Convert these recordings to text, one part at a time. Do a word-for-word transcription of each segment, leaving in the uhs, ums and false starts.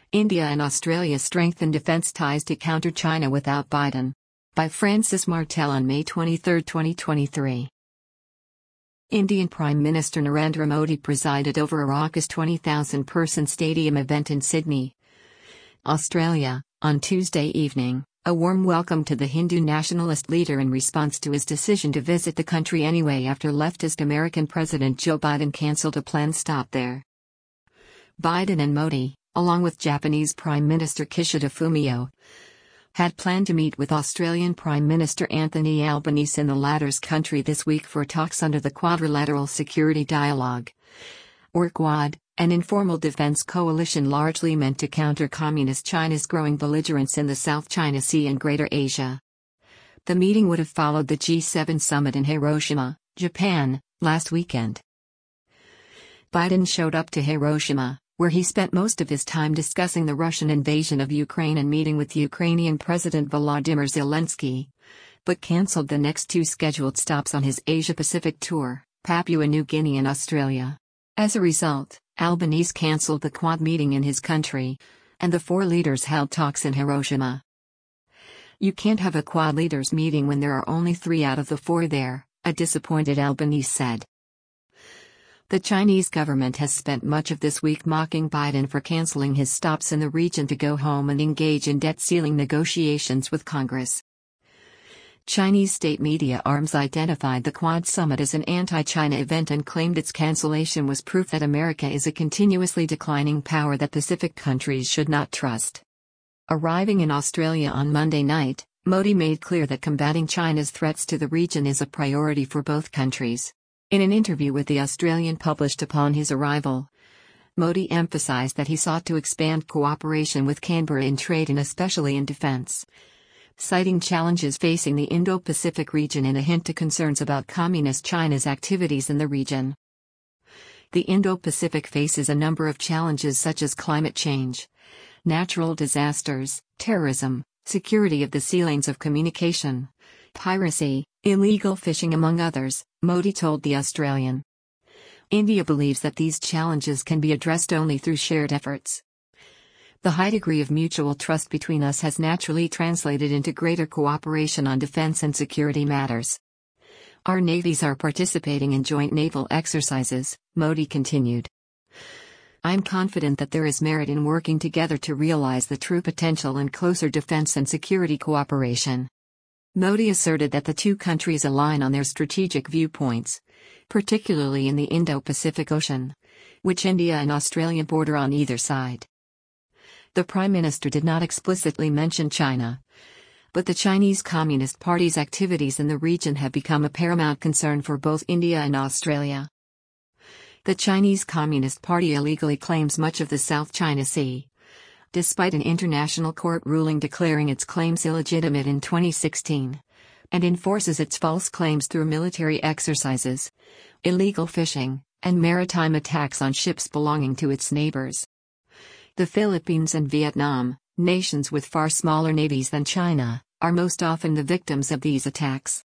India and Australia strengthen defense ties to counter China without Biden. By Francis Martel on May twenty-third, twenty twenty-three. Indian Prime Minister Narendra Modi presided over a raucous twenty thousand person stadium event in Sydney, Australia, on Tuesday evening, a warm welcome to the Hindu nationalist leader in response to his decision to visit the country anyway after leftist American President Joe Biden cancelled a planned stop there. Biden and Modi, along with Japanese Prime Minister Kishida Fumio, had planned to meet with Australian Prime Minister Anthony Albanese in the latter's country this week for talks under the Quadrilateral Security Dialogue, or Quad, an informal defense coalition largely meant to counter Communist China's growing belligerence in the South China Sea and Greater Asia. The meeting would have followed the G seven summit in Hiroshima, Japan, last weekend. Biden showed up to Hiroshima, where he spent most of his time discussing the Russian invasion of Ukraine and meeting with Ukrainian President Volodymyr Zelensky, but cancelled the next two scheduled stops on his Asia-Pacific tour, Papua New Guinea and Australia. As a result, Albanese cancelled the Quad meeting in his country, and the four leaders held talks in Hiroshima. "You can't have a Quad leaders meeting when there are only three out of the four there," a disappointed Albanese said. The Chinese government has spent much of this week mocking Biden for cancelling his stops in the region to go home and engage in debt ceiling negotiations with Congress. Chinese state media arms identified the Quad summit as an anti-China event and claimed its cancellation was proof that America is a continuously declining power that Pacific countries should not trust. Arriving in Australia on Monday night, Modi made clear that combating China's threats to the region is a priority for both countries. In an interview with The Australian published upon his arrival, Modi emphasized that he sought to expand cooperation with Canberra in trade and especially in defense, citing challenges facing the Indo-Pacific region and a hint to concerns about Communist China's activities in the region. The Indo-Pacific faces a number of challenges such as climate change, natural disasters, terrorism, security of the sea lanes of communication, piracy, illegal fishing among others, Modi told The Australian. India believes that these challenges can be addressed only through shared efforts. The high degree of mutual trust between us has naturally translated into greater cooperation on defense and security matters. Our navies are participating in joint naval exercises, Modi continued. I'm confident that there is merit in working together to realize the true potential in closer defense and security cooperation. Modi asserted that the two countries align on their strategic viewpoints, particularly in the Indo-Pacific Ocean, which India and Australia border on either side. The Prime Minister did not explicitly mention China, but the Chinese Communist Party's activities in the region have become a paramount concern for both India and Australia. The Chinese Communist Party illegally claims much of the South China Sea, despite an international court ruling declaring its claims illegitimate in twenty sixteen, and enforces its false claims through military exercises, illegal fishing, and maritime attacks on ships belonging to its neighbors. The Philippines and Vietnam, nations with far smaller navies than China, are most often the victims of these attacks.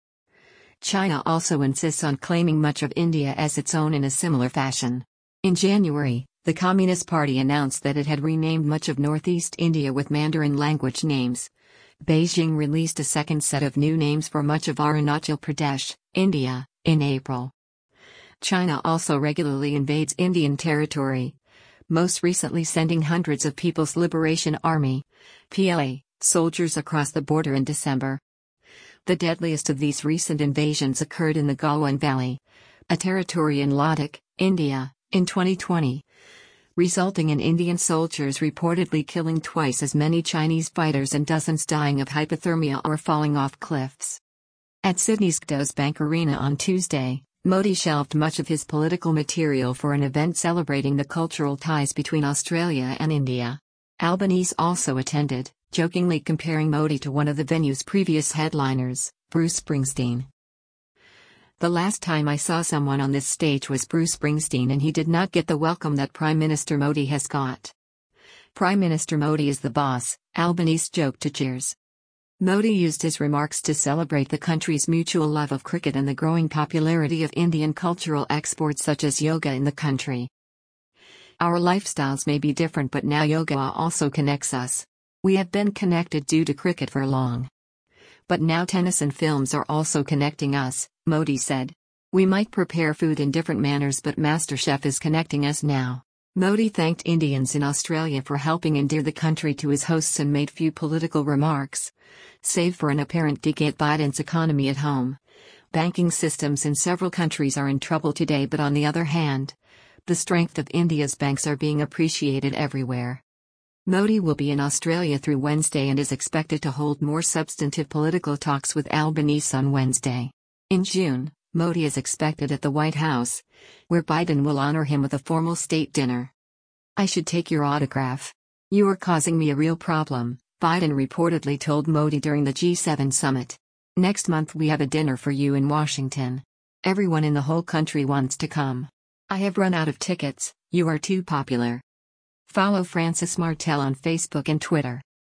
China also insists on claiming much of India as its own in a similar fashion. In January, the Communist Party announced that it had renamed much of northeast India with Mandarin language names. Beijing released a second set of new names for much of Arunachal Pradesh, India, in April. China also regularly invades Indian territory, most recently sending hundreds of People's Liberation Army (P L A) soldiers across the border in December. The deadliest of these recent invasions occurred in the Galwan Valley, a territory in Ladakh, India, in twenty twenty, resulting in Indian soldiers reportedly killing twice as many Chinese fighters and dozens dying of hypothermia or falling off cliffs. At Sydney's Gdos Bank Arena on Tuesday, Modi shelved much of his political material for an event celebrating the cultural ties between Australia and India. Albanese also attended, jokingly comparing Modi to one of the venue's previous headliners, Bruce Springsteen. "The last time I saw someone on this stage was Bruce Springsteen and he did not get the welcome that Prime Minister Modi has got. Prime Minister Modi is the boss," Albanese joked to Cheers. Modi used his remarks to celebrate the country's mutual love of cricket and the growing popularity of Indian cultural exports such as yoga in the country. Our lifestyles may be different, but now yoga also connects us. We have been connected due to cricket for long. But now tennis and films are also connecting us, Modi said. We might prepare food in different manners, but MasterChef is connecting us now. Modi thanked Indians in Australia for helping endear the country to his hosts and made few political remarks, save for an apparent dig at Biden's economy at home. Banking systems in several countries are in trouble today, but on the other hand, the strength of India's banks are being appreciated everywhere. Modi will be in Australia through Wednesday and is expected to hold more substantive political talks with Albanese on Wednesday. In June, Modi is expected at the White House, where Biden will honor him with a formal state dinner. I should take your autograph. You are causing me a real problem, Biden reportedly told Modi during the G seven summit. Next month we have a dinner for you in Washington. Everyone in the whole country wants to come. I have run out of tickets, you are too popular. Follow Francis Martel on Facebook and Twitter.